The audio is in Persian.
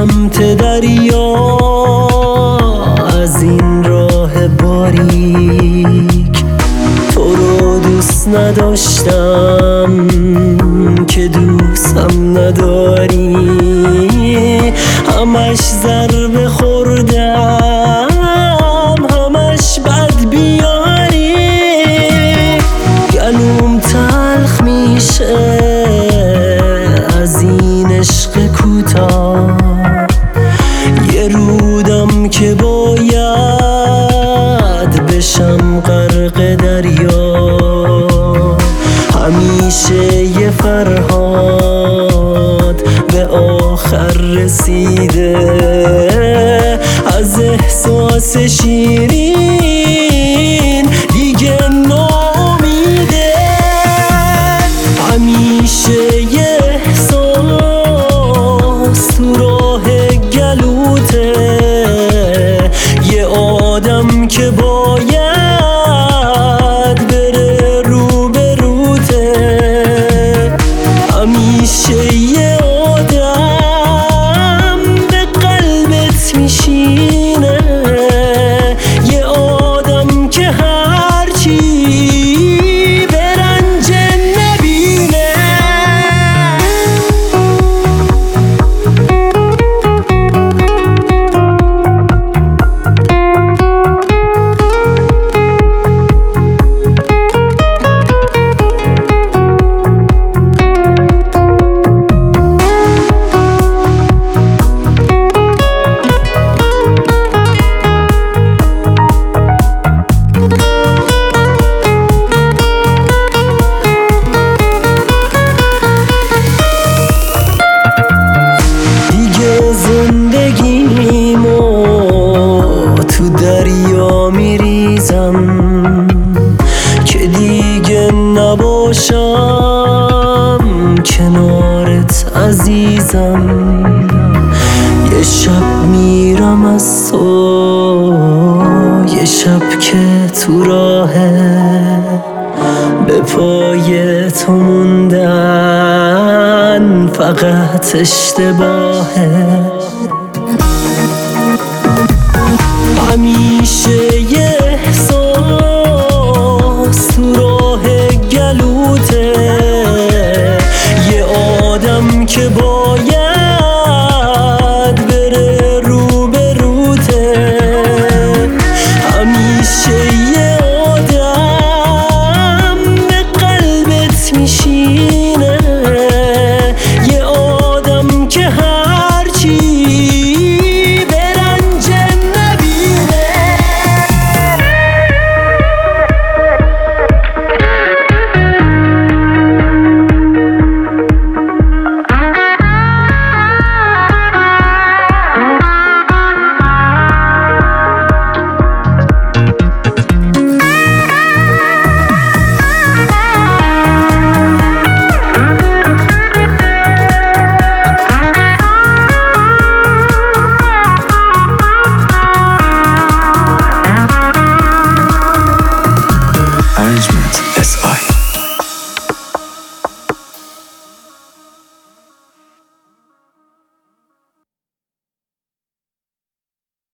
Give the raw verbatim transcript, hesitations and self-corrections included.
سمت دریا از این راه باریک. تو رو دوست نداشتم که دوستم نداری، همش ضربه خوردم همش بد بیاری. گلوم تلخ میشه از این عشق کوتاه، یه رودم که باید بشم غرق دریا. همیشه یه فرهاد به آخر رسیده، از احساس شیرین دیگه نامیده. همیشه یه احساس تو راه گلوته، یه آدم که باید بره رو به روته. همیشه یه آدم به قلبت میشینه، یه آدم که هرچی به رنج نبینه. که دیگه نباشم کنارت عزیزم. یه شب میرم از تو، یه شب که تو راهه، به پای تو موندن فقط اشتباهه.